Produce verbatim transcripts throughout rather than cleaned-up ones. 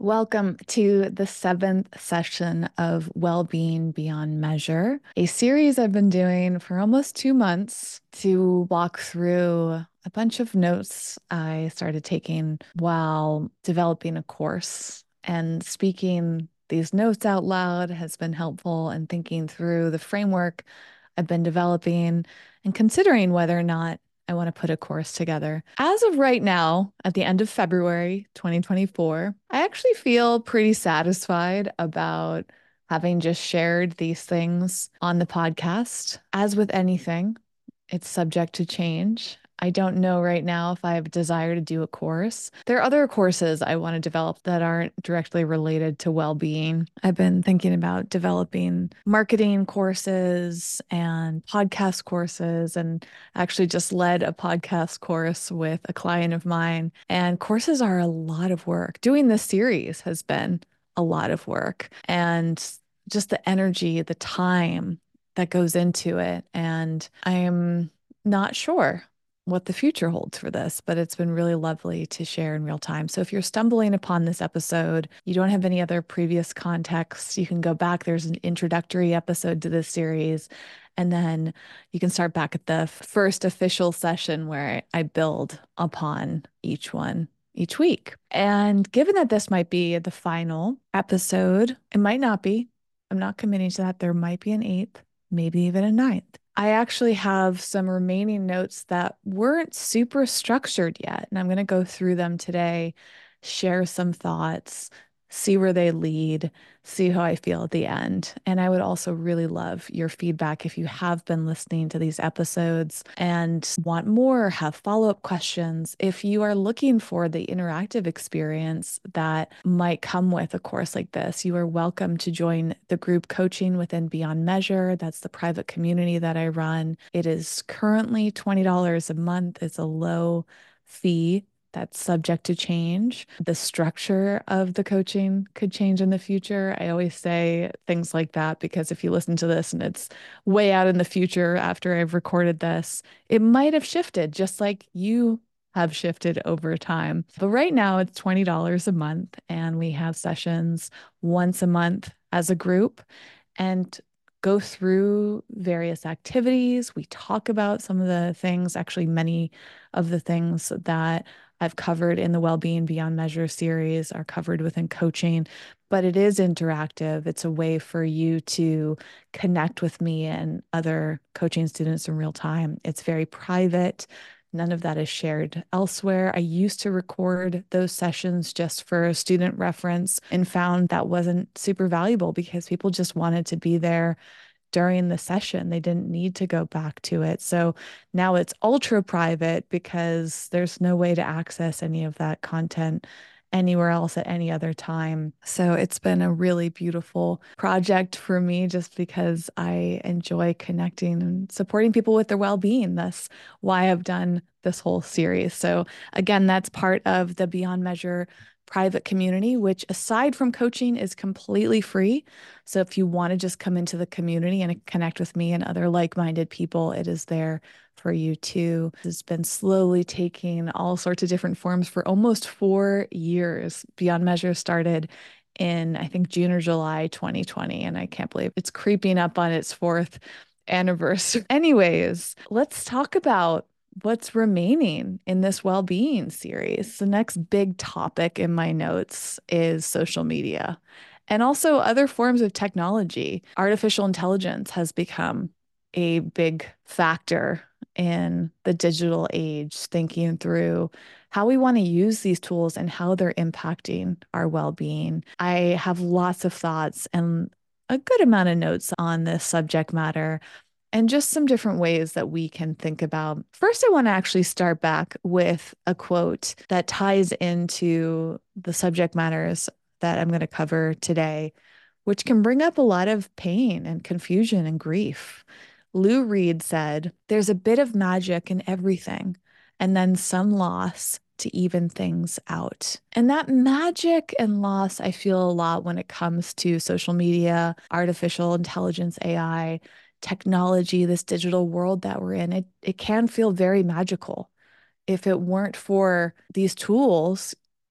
Welcome to the seventh session of Wellbeing Beyond Measure, a series I've been doing for almost two months to walk through a bunch of notes I started taking while developing a course. And speaking these notes out loud has been helpful in thinking through the framework I've been developing and considering whether or not I want to put a course together. As of right now, at the end of February twenty twenty-four, I actually feel pretty satisfied about having just shared these things on the podcast. As with anything, it's subject to change. I don't know right now if I have a desire to do a course. There are other courses I want to develop that aren't directly related to well-being. I've been thinking about developing marketing courses and podcast courses, and actually just led a podcast course with a client of mine. And courses are a lot of work. Doing this series has been a lot of work, and just the energy, the time that goes into it. And I am not sure what the future holds for this, but it's been really lovely to share in real time. So if you're stumbling upon this episode, you don't have any other previous context, you can go back. There's an introductory episode to this series, and then you can start back at the first official session where I build upon each one each week. And given that this might be the final episode, it might not be. I'm not committing to that. There might be an eighth, maybe even a ninth. I actually have some remaining notes that weren't super structured yet, and I'm going to go through them today, share some thoughts, see where they lead, see how I feel at the end. And I would also really love your feedback if you have been listening to these episodes and want more, have follow-up questions. If you are looking for the interactive experience that might come with a course like this, you are welcome to join the group coaching within Beyond Measure. That's the private community that I run. It is currently twenty dollars a month. It's a low fee that's subject to change. The structure of the coaching could change in the future. I always say things like that because if you listen to this and it's way out in the future after I've recorded this, it might have shifted just like you have shifted over time. But right now it's twenty dollars a month, and we have sessions once a month as a group and go through various activities. We talk about some of the things, actually many of the things that I've covered in the Wellbeing Beyond Measure series are covered within coaching, but it is interactive. It's a way for you to connect with me and other coaching students in real time. It's very private. None of that is shared elsewhere. I used to record those sessions just for student reference and found that wasn't super valuable because people just wanted to be there during the session. They didn't need to go back to it. So now it's ultra private because there's no way to access any of that content anywhere else at any other time. So it's been a really beautiful project for me just because I enjoy connecting and supporting people with their well-being. That's why I've done this whole series. So again, that's part of the Beyond Measure private community, which aside from coaching is completely free. So if you want to just come into the community and connect with me and other like-minded people, it is there for you too. It's been slowly taking all sorts of different forms for almost four years. Beyond Measure started in, I think, June or July twenty twenty, and I can't believe it's creeping up on its fourth anniversary. Anyways, let's talk about what's remaining in this well-being series. The next big topic in my notes is social media and also other forms of technology. Artificial intelligence has become a big factor in the digital age, thinking through how we want to use these tools and how they're impacting our well-being. I have lots of thoughts and a good amount of notes on this subject matter and just some different ways that we can think about. First, I want to actually start back with a quote that ties into the subject matters that I'm going to cover today, which can bring up a lot of pain and confusion and grief. Lou Reed said, "There's a bit of magic in everything, and then some loss to even things out." And that magic and loss, I feel a lot when it comes to social media, artificial intelligence, A I, technology, this digital world that we're in. It, it can feel very magical. If it weren't for these tools,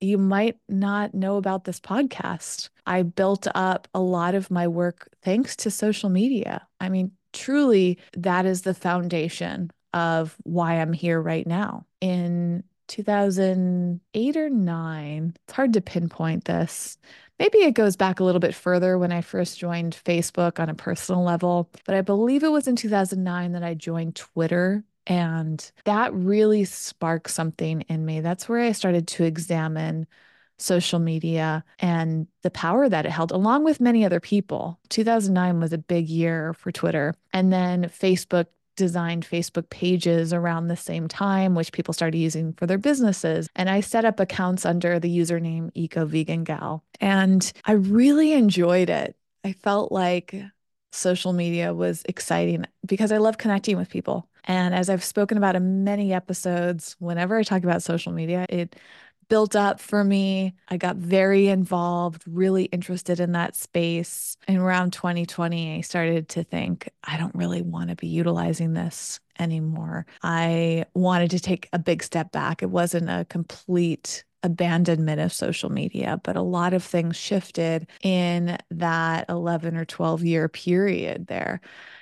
you might not know about this podcast. I built up a lot of my work thanks to social media. I mean, truly, that is the foundation of why I'm here right now. In two thousand eight or nine, it's hard to pinpoint this. Maybe it goes back a little bit further when I first joined Facebook on a personal level, but I believe it was in two thousand nine that I joined Twitter. And that really sparked something in me. That's where I started to examine social media and the power that it held, along with many other people. two thousand nine was a big year for Twitter. And then Facebook designed Facebook pages around the same time, which people started using for their businesses. And I set up accounts under the username Eco Vegan Gal. And I really enjoyed it. I felt like social media was exciting because I love connecting with people. And as I've spoken about in many episodes, whenever I talk about social media, it built up for me. I got very involved, really interested in that space. And around twenty twenty, I started to think, I don't really want to be utilizing this anymore. I wanted to take a big step back. It wasn't a complete abandonment of social media, but a lot of things shifted in that eleven or twelve year period there.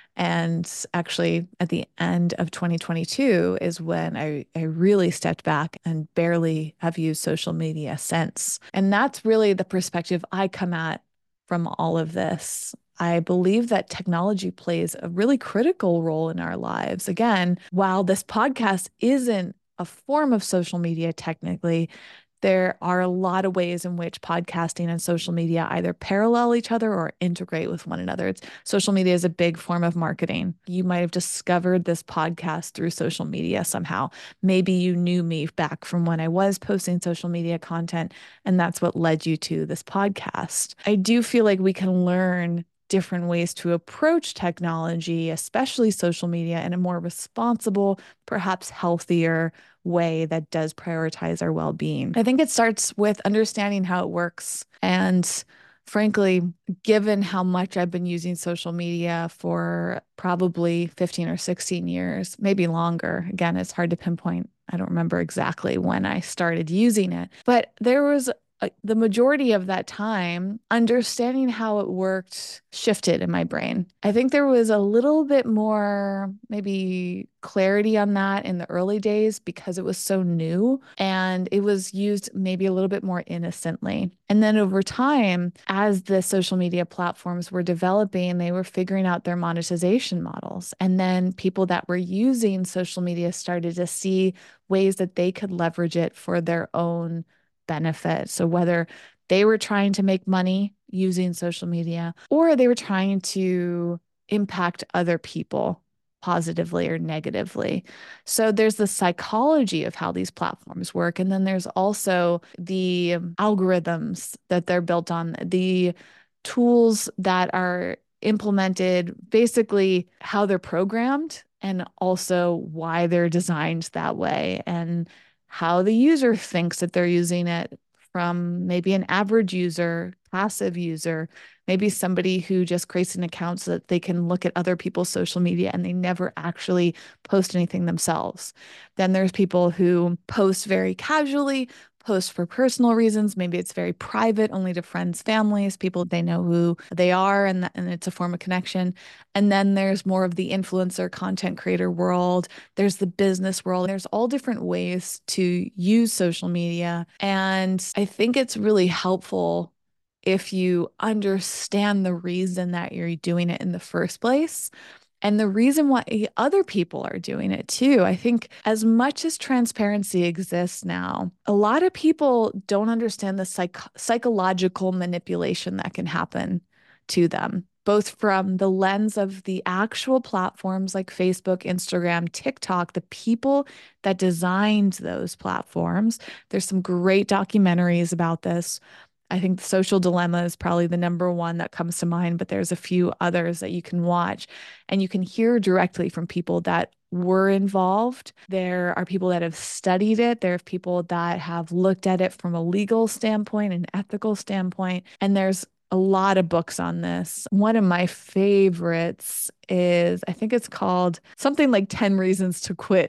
And actually, at the end of twenty twenty-two is when I, I really stepped back and barely have used social media since. And that's really the perspective I come at from all of this. I believe that technology plays a really critical role in our lives. Again, while this podcast isn't a form of social media technically, there are a lot of ways in which podcasting and social media either parallel each other or integrate with one another. It's, social media is a big form of marketing. You might have discovered this podcast through social media somehow. Maybe you knew me back from when I was posting social media content, and that's what led you to this podcast. I do feel like we can learn different ways to approach technology, especially social media, in a more responsible, perhaps healthier way that does prioritize our well-being. I think it starts with understanding how it works. And frankly, given how much I've been using social media for probably fifteen or sixteen years, maybe longer, again, it's hard to pinpoint. I don't remember exactly when I started using it, but there was uh, the majority of that time, understanding how it worked shifted in my brain. I think there was a little bit more maybe clarity on that in the early days because it was so new and it was used maybe a little bit more innocently. And then over time, as the social media platforms were developing, they were figuring out their monetization models. And then people that were using social media started to see ways that they could leverage it for their own benefit. So whether they were trying to make money using social media or they were trying to impact other people positively or negatively. So there's the psychology of how these platforms work. And then there's also the algorithms that they're built on, the tools that are implemented, basically how they're programmed and also why they're designed that way and how the user thinks that they're using it, from maybe an average user, passive user, maybe somebody who just creates an account so that they can look at other people's social media and they never actually post anything themselves. Then there's people who post very casually, post for personal reasons. Maybe it's very private, only to friends, families, people they know who they are, and, and it's a form of connection. And then there's more of the influencer content creator world. There's the business world. There's all different ways to use social media. And I think it's really helpful if you understand the reason that you're doing it in the first place. And the reason why other people are doing it too. I think as much as transparency exists now, a lot of people don't understand the psych psychological manipulation that can happen to them, both from the lens of the actual platforms like Facebook, Instagram, TikTok, the people that designed those platforms. There's some great documentaries about this. I think The Social Dilemma is probably the number one that comes to mind, but there's a few others that you can watch and you can hear directly from people that were involved. There are people that have studied it. There are people that have looked at it from a legal standpoint, an ethical standpoint, and there's a lot of books on this. One of my favorites is, I think it's called something like ten Reasons to Quit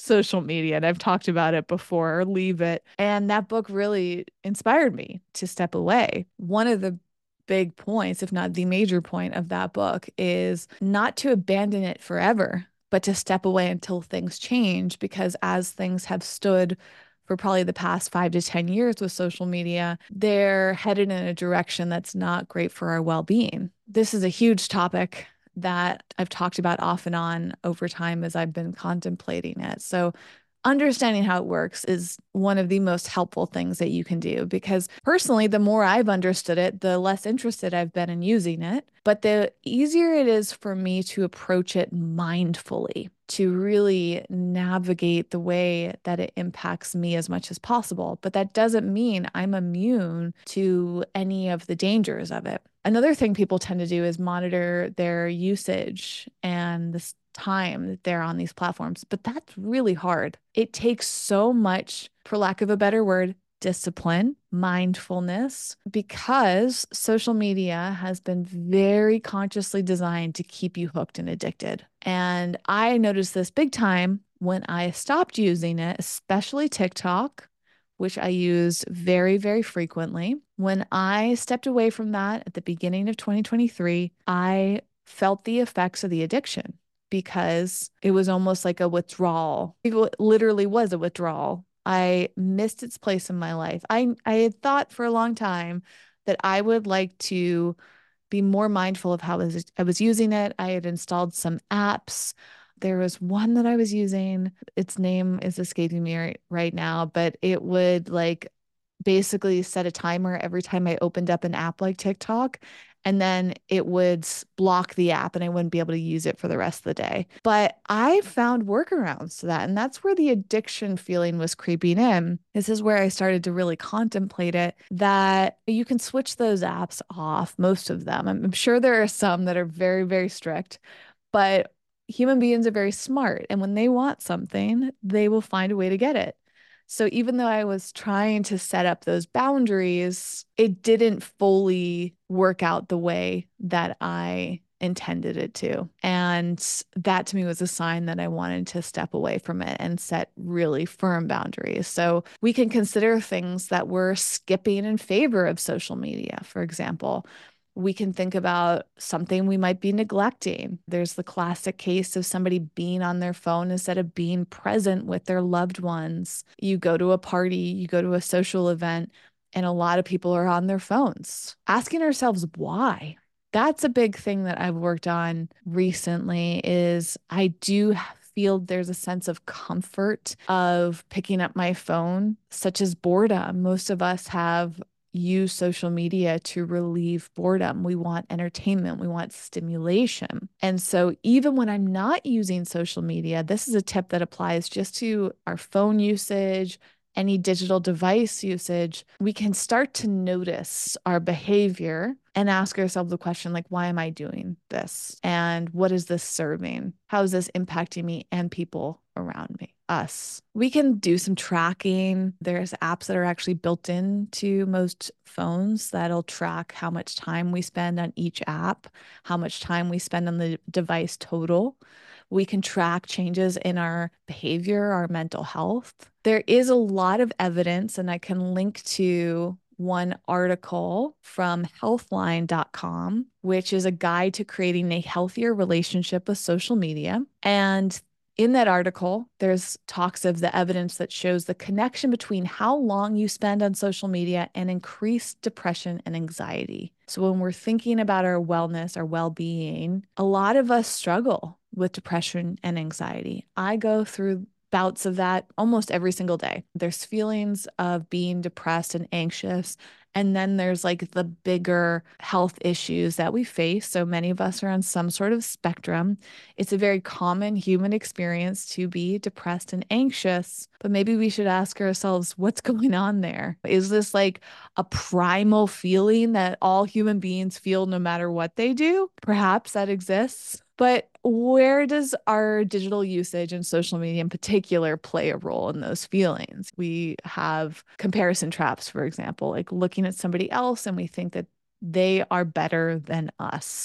social media. And I've talked about it before, or leave it. And that book really inspired me to step away. One of the big points, if not the major point of that book, is not to abandon it forever, but to step away until things change. Because as things have stood for probably the past five to ten years with social media, they're headed in a direction that's not great for our well being. This is a huge topic that I've talked about off and on over time as I've been contemplating it. So, understanding how it works is one of the most helpful things that you can do, because personally, the more I've understood it, the less interested I've been in using it. But the easier it is for me to approach it mindfully, to really navigate the way that it impacts me as much as possible. But that doesn't mean I'm immune to any of the dangers of it. Another thing people tend to do is monitor their usage and the time that they're on these platforms, but that's really hard. It takes so much, for lack of a better word, discipline, mindfulness, because social media has been very consciously designed to keep you hooked and addicted. And I noticed this big time when I stopped using it, especially TikTok, which I use very, very frequently. When I stepped away from that at the beginning of twenty twenty-three, I felt the effects of the addiction, because it was almost like a withdrawal. It literally was a withdrawal. I missed its place in my life. I, I had thought for a long time that I would like to be more mindful of how I was, I was using it. I had installed some apps. There was one that I was using. Its name is escaping me right, right now, but it would like basically set a timer every time I opened up an app like TikTok, and then it would block the app and I wouldn't be able to use it for the rest of the day. But I found workarounds to that. And that's where the addiction feeling was creeping in. This is where I started to really contemplate it, that you can switch those apps off, most of them. I'm sure there are some that are very, very strict, but human beings are very smart. And when they want something, they will find a way to get it. So even though I was trying to set up those boundaries, it didn't fully work out the way that I intended it to. And that to me was a sign that I wanted to step away from it and set really firm boundaries. So we can consider things that we're skipping in favor of social media. For example, we can think about something we might be neglecting. There's the classic case of somebody being on their phone instead of being present with their loved ones. You go to a party, you go to a social event, and a lot of people are on their phones. Asking ourselves why. That's a big thing that I've worked on recently. Is I do feel there's a sense of comfort of picking up my phone, such as boredom. Most of us have use social media to relieve boredom. We want entertainment. We want stimulation. And so even when I'm not using social media, this is a tip that applies just to our phone usage, any digital device usage. We can start to notice our behavior and ask ourselves the question, like, why am I doing this? And what is this serving? How is this impacting me and people around me? Us. We can do some tracking. There's apps that are actually built into most phones that'll track how much time we spend on each app, how much time we spend on the device total. We can track changes in our behavior, our mental health. There is a lot of evidence, and I can link to one article from healthline dot com, which is a guide to creating a healthier relationship with social media. And in that article, there's talks of the evidence that shows the connection between how long you spend on social media and increased depression and anxiety. So when we're thinking about our wellness, our well-being, a lot of us struggle with depression and anxiety. I go through bouts of that almost every single day. There's feelings of being depressed and anxious. And then there's like the bigger health issues that we face. So many of us are on some sort of spectrum. It's a very common human experience to be depressed and anxious, but maybe we should ask ourselves, what's going on there? Is this like a primal feeling that all human beings feel no matter what they do? Perhaps that exists. But where does our digital usage and social media in particular play a role in those feelings? We have comparison traps, for example, like looking at somebody else and we think that they are better than us.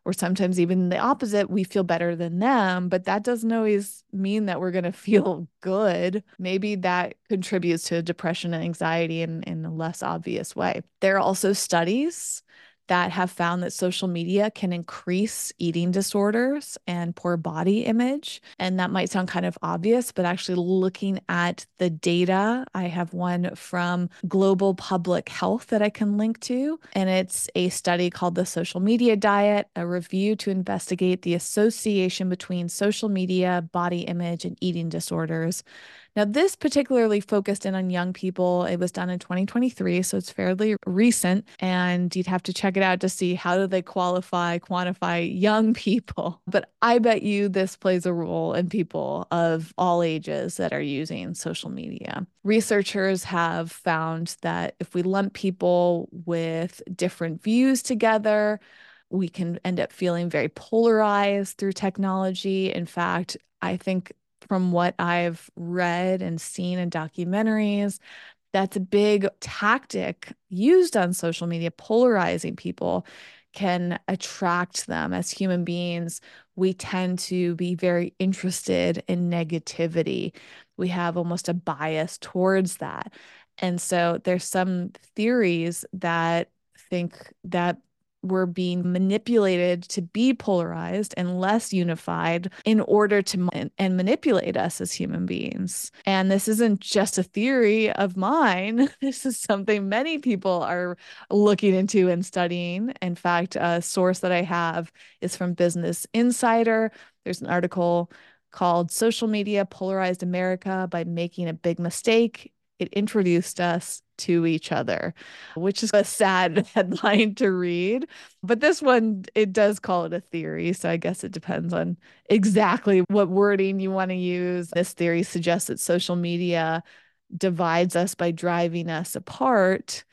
or sometimes even the opposite, we feel better than them, but that doesn't always mean that we're going to feel good. Maybe that contributes to depression and anxiety in, in a less obvious way. There are also studies that have found that social media can increase eating disorders and poor body image. And that might sound kind of obvious, but actually looking at the data, I have one from Global Public Health that I can link to. And it's a study called The Social Media Diet, a review to investigate the association between social media, body image, and eating disorders. Now, this particularly focused in on young people. It was done in twenty twenty-three, so it's fairly recent, and you'd have to check it out to see how do they qualify, quantify young people. But I bet you this plays a role in people of all ages that are using social media. Researchers have found that if we lump people with different views together, we can end up feeling very polarized through technology. In fact, I think from what I've read and seen in documentaries, that's a big tactic used on social media. Polarizing people can attract them. As human beings, we tend to be very interested in negativity. We have almost a bias towards that. And so there's some theories that think that we're being manipulated to be polarized and less unified in order to and manipulate us as human beings. And this isn't just a theory of mine. This is something many people are looking into and studying. In fact, a source that I have is from Business Insider. There's an article called Social Media Polarized America by Making a Big Mistake. It introduced us to each other, which is a sad headline to read. But this one, it does call it a theory. So I guess it depends on exactly what wording you want to use. This theory suggests that social media divides us by driving us apart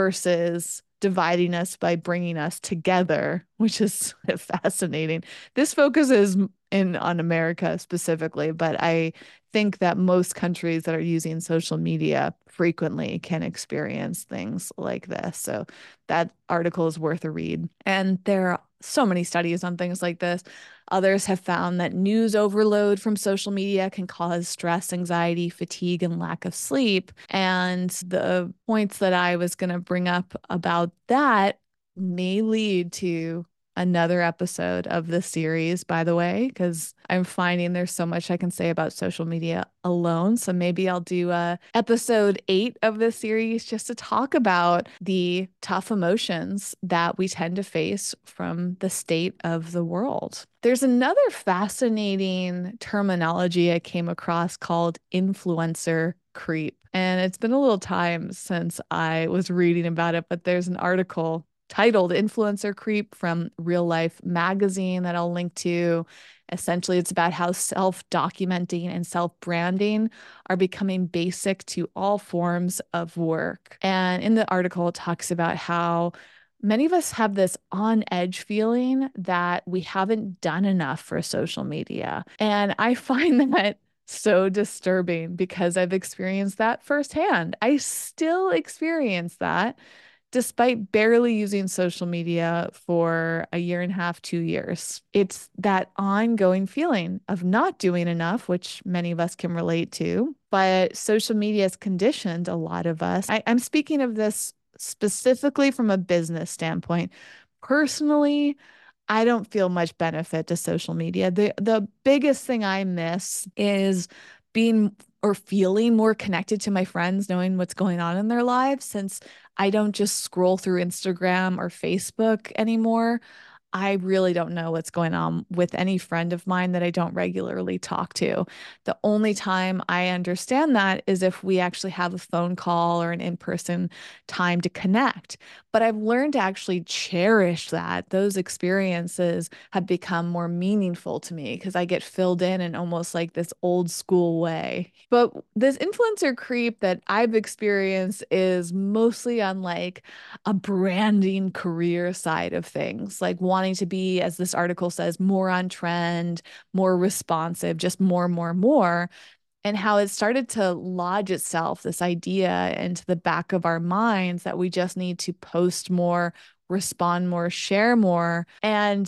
versus dividing us by bringing us together, which is fascinating. This focuses in on America specifically, but I think that most countries that are using social media frequently can experience things like this. So that article is worth a read. And there are so many studies on things like this. Others have found that news overload from social media can cause stress, anxiety, fatigue, and lack of sleep. And the points that I was going to bring up about that may lead to another episode of this series, by the way, because I'm finding there's so much I can say about social media alone. So maybe I'll do a episode eight of this series just to talk about the tough emotions that we tend to face from the state of the world. There's another fascinating terminology I came across called influencer creep. And it's been a little time since I was reading about it, but there's an article titled Influencer Creep from Real Life Magazine that I'll link to. Essentially, it's about how self-documenting and self-branding are becoming basic to all forms of work. And in the article, it talks about how many of us have this on edge feeling that we haven't done enough for social media. And I find that so disturbing because I've experienced that firsthand. I still experience that despite barely using social media for a year and a half, two years. It's that ongoing feeling of not doing enough, which many of us can relate to. But social media has conditioned a lot of us. I, I'm speaking of this specifically from a business standpoint. Personally, I don't feel much benefit to social media. The the biggest thing I miss is being or feeling more connected to my friends, knowing what's going on in their lives, since I don't just scroll through Instagram or Facebook anymore. I really don't know what's going on with any friend of mine that I don't regularly talk to. The only time I understand that is if we actually have a phone call or an in-person time to connect. But I've learned to actually cherish that. Those experiences have become more meaningful to me because I get filled in in almost like this old school way. But this influencer creep that I've experienced is mostly on like a branding career side of things, like wanting to be, as this article says, more on trend, more responsive, just more, more, more. And how it started to lodge itself, this idea into the back of our minds that we just need to post more, respond more, share more. And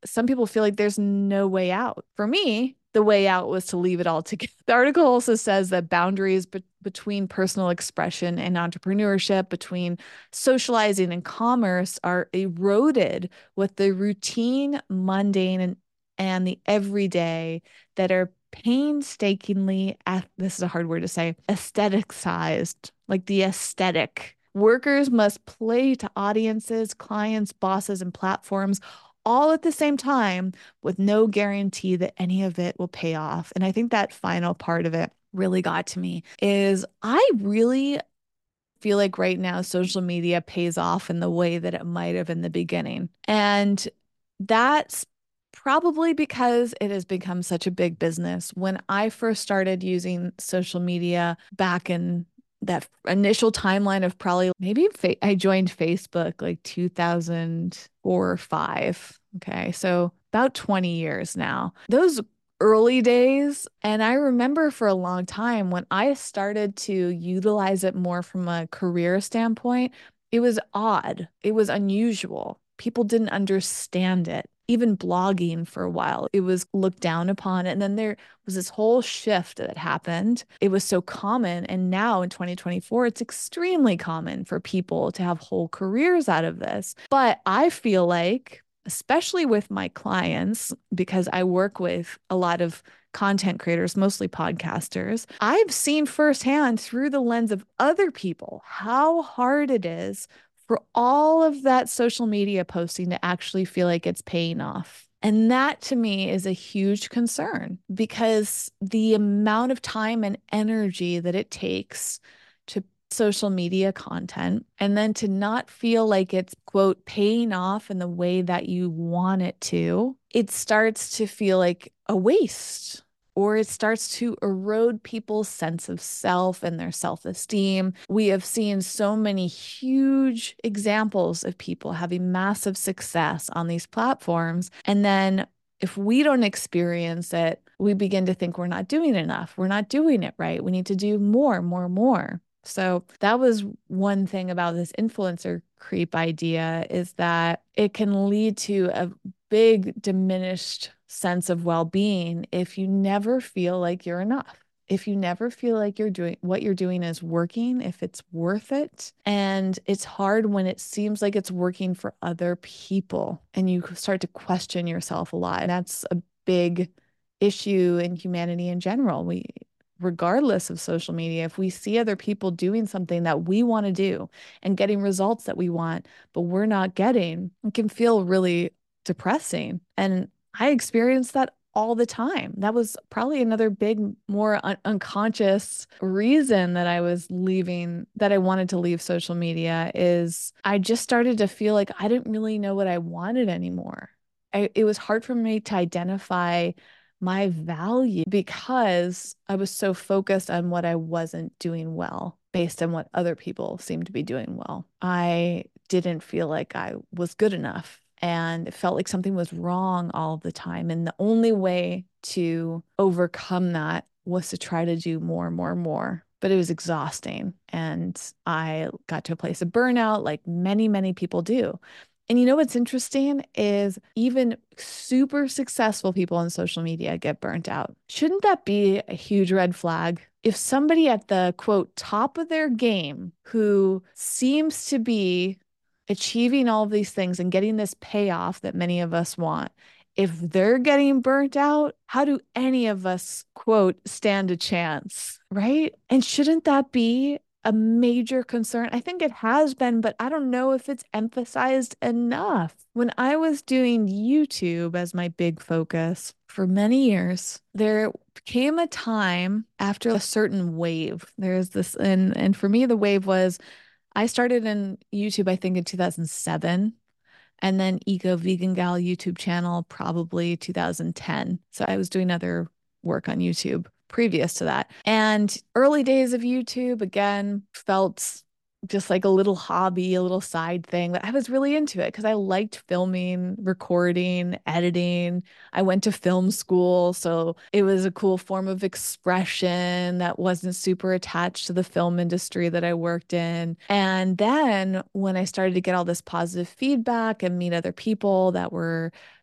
some people feel like there's no way out. For me, the way out was to leave it all together. The article also says that boundaries be between personal expression and entrepreneurship, between socializing and commerce, are eroded with the routine, mundane, and, and the everyday that are painstakingly, this is a hard word to say, aestheticized, like the aesthetic. Workers must play to audiences, clients, bosses, and platforms all at the same time with no guarantee that any of it will pay off. And I think that final part of it really got to me is I really feel like right now social media pays off in the way that it might have in the beginning. And that's probably because it has become such a big business. When I first started using social media back in that initial timeline of probably maybe I joined Facebook like two thousand four or five. Okay. So about twenty years now. Those early days. And I remember for a long time when I started to utilize it more from a career standpoint, it was odd. It was unusual. People didn't understand it. Even blogging for a while, it was looked down upon. And then there was this whole shift that happened. It was so common. And now in twenty twenty-four, it's extremely common for people to have whole careers out of this. But I feel like, especially with my clients, because I work with a lot of content creators, mostly podcasters, I've seen firsthand through the lens of other people how hard it is for all of that social media posting to actually feel like it's paying off. And that to me is a huge concern because the amount of time and energy that it takes to social media content and then to not feel like it's, quote, paying off in the way that you want it to, it starts to feel like a waste. Or it starts to erode people's sense of self and their self-esteem. We have seen so many huge examples of people having massive success on these platforms. And then if we don't experience it, we begin to think we're not doing enough. We're not doing it right. We need to do more, more, more. So that was one thing about this influencer creep idea, is that it can lead to a big diminished sense of well-being if you never feel like you're enough. If you never feel like you're doing what you're doing is working, if it's worth it. And it's hard when it seems like it's working for other people and you start to question yourself a lot. And that's a big issue in humanity in general. We regardless of social media, if we see other people doing something that we want to do and getting results that we want, but we're not getting, it can feel really depressing. And I experienced that all the time. That was probably another big, more un unconscious reason that I was leaving, that I wanted to leave social media, is I just started to feel like I didn't really know what I wanted anymore. I, it was hard for me to identify my value because I was so focused on what I wasn't doing well based on what other people seemed to be doing well. I didn't feel like I was good enough. And it felt like something was wrong all the time. And the only way to overcome that was to try to do more and more and more. But it was exhausting. And I got to a place of burnout like many, many people do. And you know what's interesting is even super successful people on social media get burnt out. Shouldn't that be a huge red flag? If somebody at the, quote, top of their game who seems to be achieving all of these things and getting this payoff that many of us want, if they're getting burnt out, how do any of us, quote, stand a chance, right? And shouldn't that be a major concern? I think it has been, but I don't know if it's emphasized enough. When I was doing YouTube as my big focus for many years, there came a time after a certain wave. There's this, and, and for me, the wave was I started in YouTube, I think in two thousand seven, and then Eco Vegan Gal YouTube channel, probably two thousand ten. So I was doing other work on YouTube previous to that. And early days of YouTube, again, felt just like a little hobby, a little side thing, but I was really into it because I liked filming, recording, editing. I went to film school, so it was a cool form of expression that wasn't super attached to the film industry that I worked in. And then when I started to get all this positive feedback and meet other people that were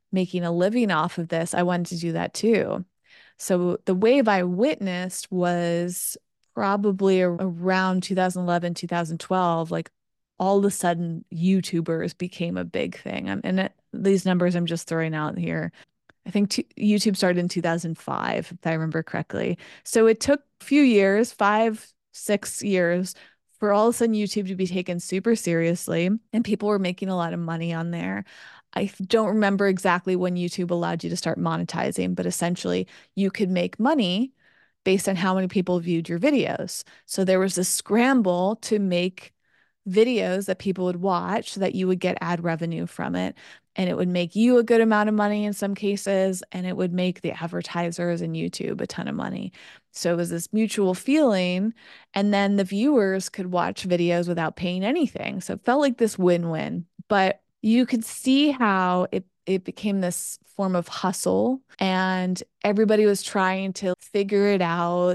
making a living off of this, I wanted to do that too. So the wave I witnessed was probably a- around two thousand eleven, two thousand twelve, like all of a sudden YouTubers became a big thing. Um, and it, these numbers I'm just throwing out here. I think t YouTube started in two thousand five, if I remember correctly. So it took a few years, five, six years, for all of a sudden YouTube to be taken super seriously, and people were making a lot of money on there. I don't remember exactly when YouTube allowed you to start monetizing, but essentially you could make money based on how many people viewed your videos. So there was a scramble to make videos that people would watch so that you would get ad revenue from it. And it would make you a good amount of money in some cases, and it would make the advertisers and YouTube a ton of money. So it was this mutual feeling. And then the viewers could watch videos without paying anything. So it felt like this win-win. But you could see how it it became this form of hustle, and everybody was trying to figure it out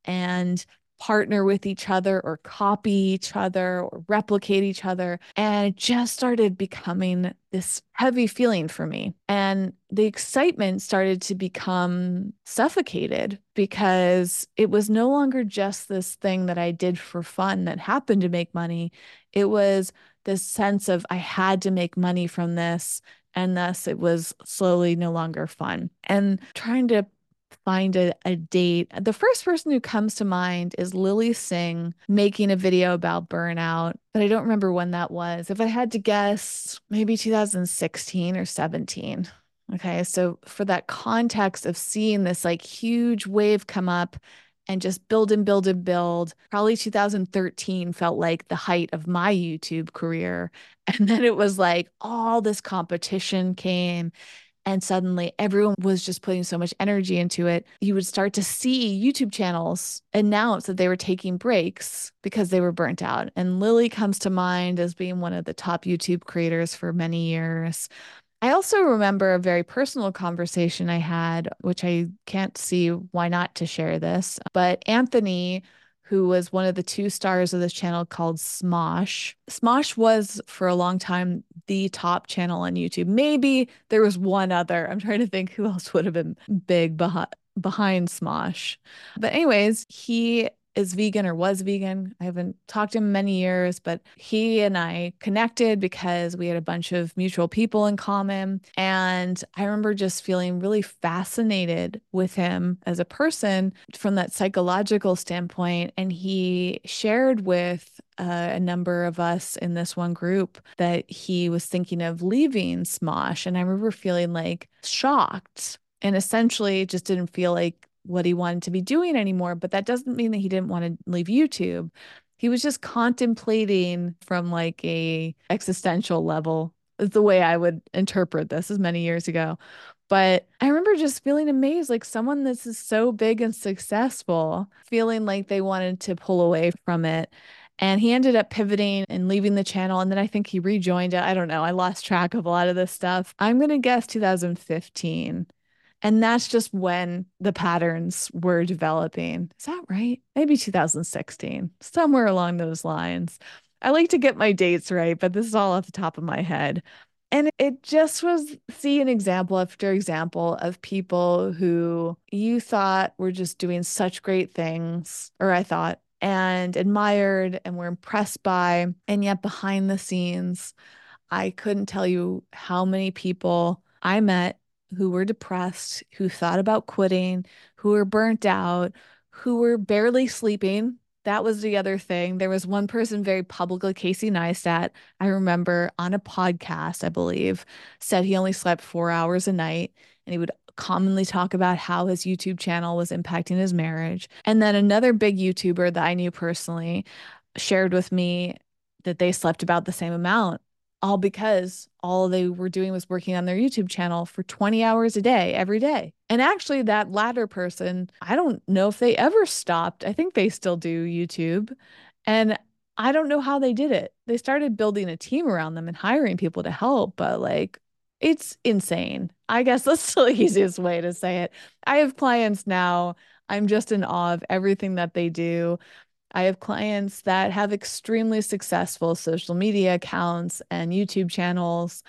and partner with each other or copy each other or replicate each other. And it just started becoming this heavy feeling for me. And the excitement started to become suffocated because it was no longer just this thing that I did for fun that happened to make money. It was this sense of I had to make money from this. And thus it was slowly no longer fun. And trying to find a, a date. The first person who comes to mind is Lilly Singh making a video about burnout, but I don't remember when that was. If I had to guess, maybe two thousand sixteen or seventeen. Okay, so for that context of seeing this like huge wave come up and just build and build and build, probably two thousand thirteen felt like the height of my YouTube career. And then it was like all this competition came, and suddenly everyone was just putting so much energy into it. You would start to see YouTube channels announce that they were taking breaks because they were burnt out. And Lilly comes to mind as being one of the top YouTube creators for many years. I also remember a very personal conversation I had, which I can't see why not to share this, but Anthony, who was one of the two stars of this channel called Smosh. Smosh was for a long time the top channel on YouTube. Maybe there was one other. I'm trying to think who else would have been big behind behind Smosh. But anyways, he is vegan or was vegan. I haven't talked to him in many years, but he and I connected because we had a bunch of mutual people in common. And I remember just feeling really fascinated with him as a person from that psychological standpoint. And he shared with uh, a number of us in this one group that he was thinking of leaving Smosh. And I remember feeling like shocked, and essentially it just didn't feel like what he wanted to be doing anymore. But that doesn't mean that he didn't want to leave YouTube. He was just contemplating from like a existential level, is the way I would interpret this as many years ago. But I remember just feeling amazed, like someone this is so big and successful, feeling like they wanted to pull away from it. And he ended up pivoting and leaving the channel. And then I think he rejoined it. I don't know. I lost track of a lot of this stuff. I'm going to guess two thousand fifteen. And that's just when the patterns were developing. Is that right? Maybe two thousand sixteen, somewhere along those lines. I like to get my dates right, but this is all off the top of my head. And it just was see an example after example of people who you thought were just doing such great things, or I thought, and admired and were impressed by. And yet behind the scenes, I couldn't tell you how many people I met who were depressed, who thought about quitting, who were burnt out, who were barely sleeping. That was the other thing. There was one person very publicly, Casey Neistat, I remember on a podcast, I believe, said he only slept four hours a night, and he would commonly talk about how his YouTube channel was impacting his marriage. And then another big YouTuber that I knew personally shared with me that they slept about the same amount, all because all they were doing was working on their YouTube channel for twenty hours a day, every day. And actually, that latter person, I don't know if they ever stopped. I think they still do YouTube. And I don't know how they did it. They started building a team around them and hiring people to help, but like, it's insane. I guess that's the easiest way to say it. I have clients now. I'm just in awe of everything that they do. I have clients that have extremely successful social media accounts and YouTube channels.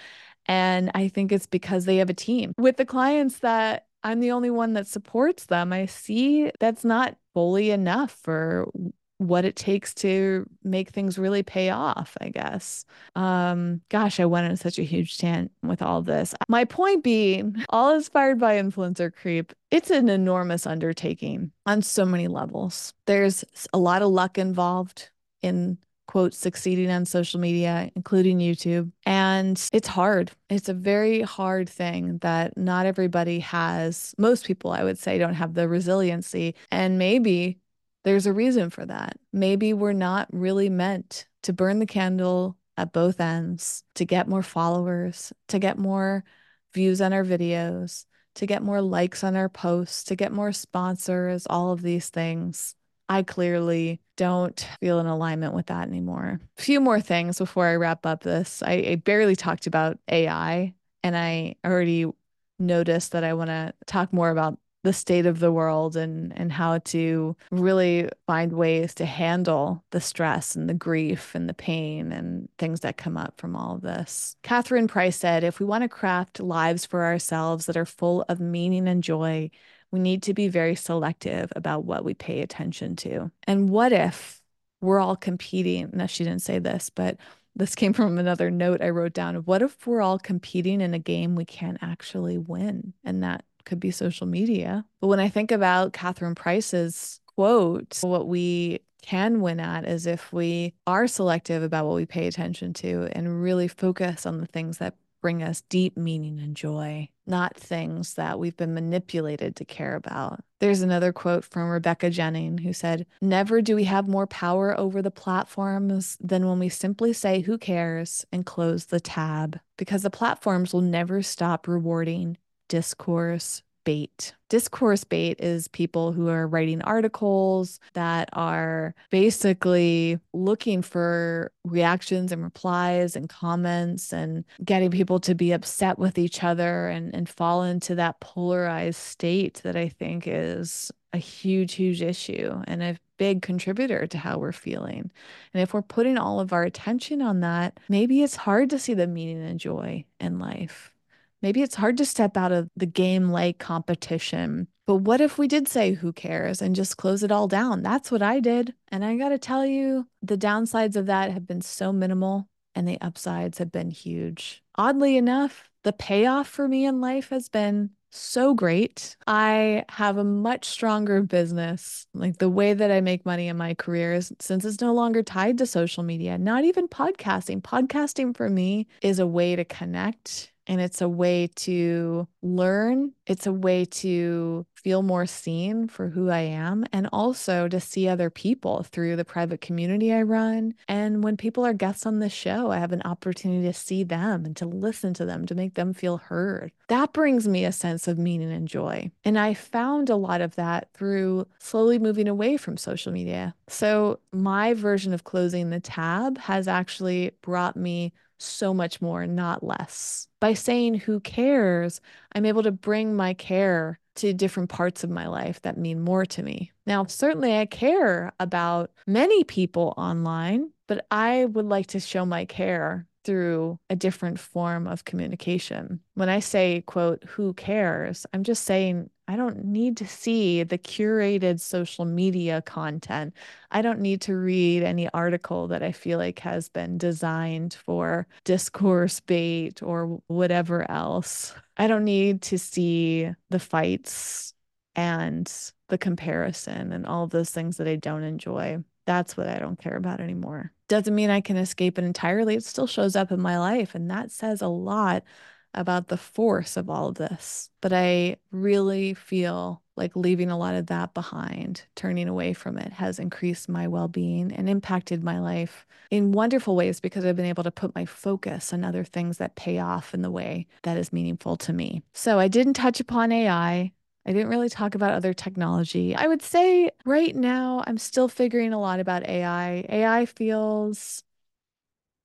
And I think it's because they have a team. With the clients that I'm the only one that supports them, I see that's not fully enough for what it takes to make things really pay off, I guess. Um, gosh, I went on such a huge tangent with all this. My point being, all inspired by influencer creep, it's an enormous undertaking on so many levels. There's a lot of luck involved in quote succeeding on social media, including YouTube. And it's hard. It's a very hard thing that not everybody has. Most people, I would say, don't have the resiliency. And maybe there's a reason for that. Maybe we're not really meant to burn the candle at both ends, to get more followers, to get more views on our videos, to get more likes on our posts, to get more sponsors, all of these things. I clearly don't feel in alignment with that anymore. A few more things before I wrap up this. I, I barely talked about A I, and I already noticed that I want to talk more about the state of the world and and how to really find ways to handle the stress and the grief and the pain and things that come up from all of this. Catherine Price said, if we want to craft lives for ourselves that are full of meaning and joy, we need to be very selective about what we pay attention to. And what if we're all competing? Now, she didn't say this, but this came from another note I wrote down. What if we're all competing in a game we can't actually win? And that could be social media. But when I think about Catherine Price's quote, what we can win at is if we are selective about what we pay attention to and really focus on the things that bring us deep meaning and joy, not things that we've been manipulated to care about. There's another quote from Rebecca Jennings who said, never do we have more power over the platforms than when we simply say, who cares, and close the tab, because the platforms will never stop rewarding discourse bait. Discourse bait is people who are writing articles that are basically looking for reactions and replies and comments and getting people to be upset with each other and, and fall into that polarized state that I think is a huge, huge issue and a big contributor to how we're feeling. And if we're putting all of our attention on that, maybe it's hard to see the meaning and joy in life. Maybe it's hard to step out of the game-like competition. But what if we did say, who cares, and just close it all down? That's what I did. And I got to tell you, the downsides of that have been so minimal and the upsides have been huge. Oddly enough, the payoff for me in life has been so great. I have a much stronger business. Like the way that I make money in my career is since it's no longer tied to social media, not even podcasting. Podcasting for me is a way to connect. And it's a way to learn. It's a way to feel more seen for who I am, and also to see other people through the private community I run. And when people are guests on the show, I have an opportunity to see them and to listen to them, to make them feel heard. That brings me a sense of meaning and joy. And I found a lot of that through slowly moving away from social media. So my version of closing the tab has actually brought me so much more, not less. By saying who cares, I'm able to bring my care to different parts of my life that mean more to me. Now, certainly I care about many people online, but I would like to show my care through a different form of communication. When I say, quote, who cares, I'm just saying I don't need to see the curated social media content. I don't need to read any article that I feel like has been designed for discourse bait or whatever else. I don't need to see the fights and the comparison and all of those things that I don't enjoy. That's what I don't care about anymore. Doesn't mean I can escape it entirely. It still shows up in my life, and that says a lot about the force of all of this. But I really feel like leaving a lot of that behind, turning away from it, has increased my well-being and impacted my life in wonderful ways because I've been able to put my focus on other things that pay off in the way that is meaningful to me. So I didn't touch upon A I. I didn't really talk about other technology. I would say right now I'm still figuring a lot about A I. A I feels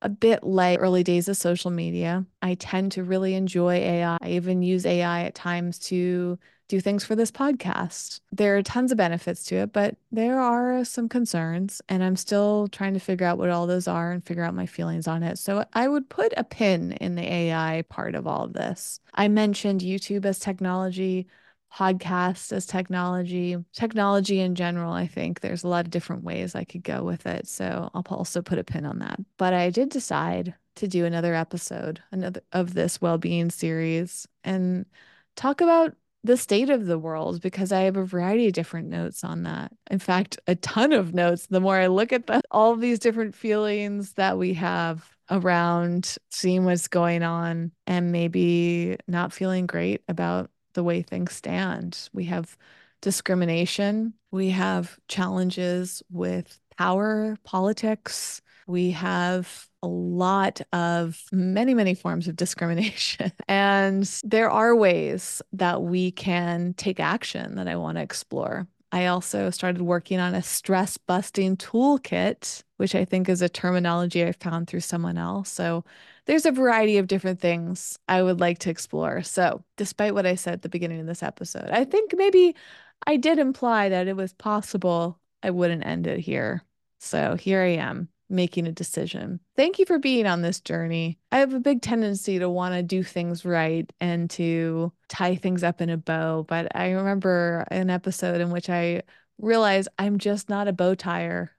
a bit like early days of social media. I tend to really enjoy A I. I I even use A I at times to do things for this podcast. There are tons of benefits to it, but there are some concerns, and I'm still trying to figure out what all those are and figure out my feelings on it. So I would put a pin in the A I part of all of this. I mentioned YouTube as technology, podcasts as technology, technology in general. I think there's a lot of different ways I could go with it. So I'll also put a pin on that. But I did decide to do another episode, another of this well-being series and talk about the state of the world because I have a variety of different notes on that. In fact, a ton of notes. The more I look at the, all of these different feelings that we have around seeing what's going on and maybe not feeling great about the way things stand. We have discrimination. We have challenges with power, politics. We have a lot of many, many forms of discrimination. And there are ways that we can take action that I want to explore. I also started working on a stress busting toolkit, which I think is a terminology I found through someone else. So there's a variety of different things I would like to explore. So, despite what I said at the beginning of this episode, I think maybe I did imply that it was possible I wouldn't end it here. So, here I am making a decision. Thank you for being on this journey. I have a big tendency to want to do things right and to tie things up in a bow, but I remember an episode in which I realized I'm just not a bow tire.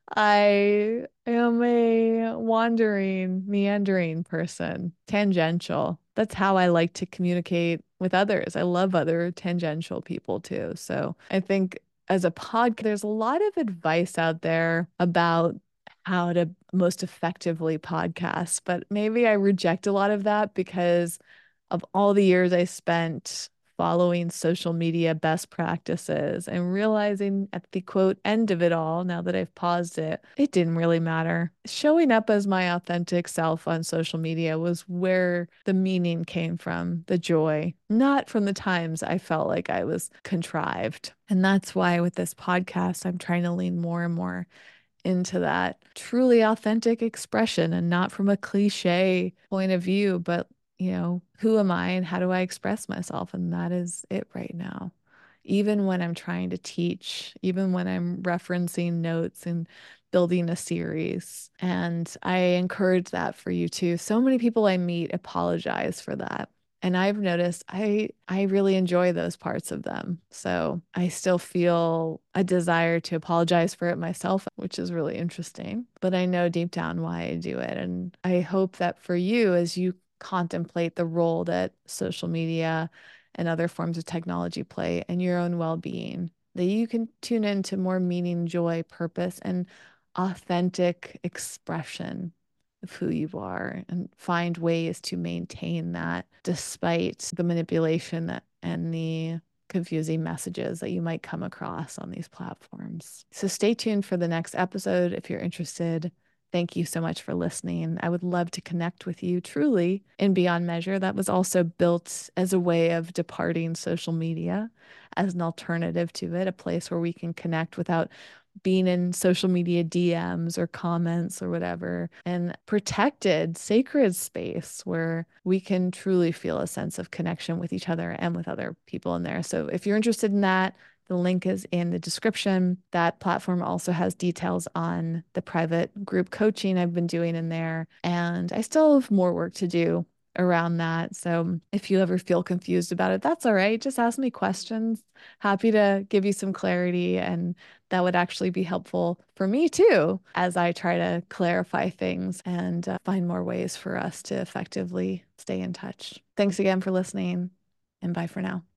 I am a wandering, meandering person, tangential. That's how I like to communicate with others. I love other tangential people too. So I think as a podcast, there's a lot of advice out there about how to most effectively podcast, but maybe I reject a lot of that because of all the years I spent following social media best practices and realizing at the quote end of it all, now that I've paused it, it didn't really matter. Showing up as my authentic self on social media was where the meaning came from, the joy, not from the times I felt like I was contrived. And that's why with this podcast, I'm trying to lean more and more into that truly authentic expression and not from a cliche point of view, but you know, who am I and how do I express myself? And that is it right now. Even when I'm trying to teach, even when I'm referencing notes and building a series. And I encourage that for you too. So many people I meet apologize for that. And I've noticed I I really enjoy those parts of them. So I still feel a desire to apologize for it myself, which is really interesting. But I know deep down why I do it. And I hope that for you, as you contemplate the role that social media and other forms of technology play in your own well-being, that you can tune into more meaning, joy, purpose, and authentic expression of who you are and find ways to maintain that despite the manipulation that, and the confusing messages that you might come across on these platforms. So stay tuned for the next episode if you're interested. Thank you so much for listening. I would love to connect with you truly in Beyond Measure. That was also built as a way of departing social media as an alternative to it, a place where we can connect without being in social media D Ms or comments or whatever, and protected, sacred space where we can truly feel a sense of connection with each other and with other people in there. So if you're interested in that, the link is in the description. That platform also has details on the private group coaching I've been doing in there. And I still have more work to do around that. So if you ever feel confused about it, that's all right. Just ask me questions. Happy to give you some clarity. And that would actually be helpful for me too, as I try to clarify things and uh, find more ways for us to effectively stay in touch. Thanks again for listening, and bye for now.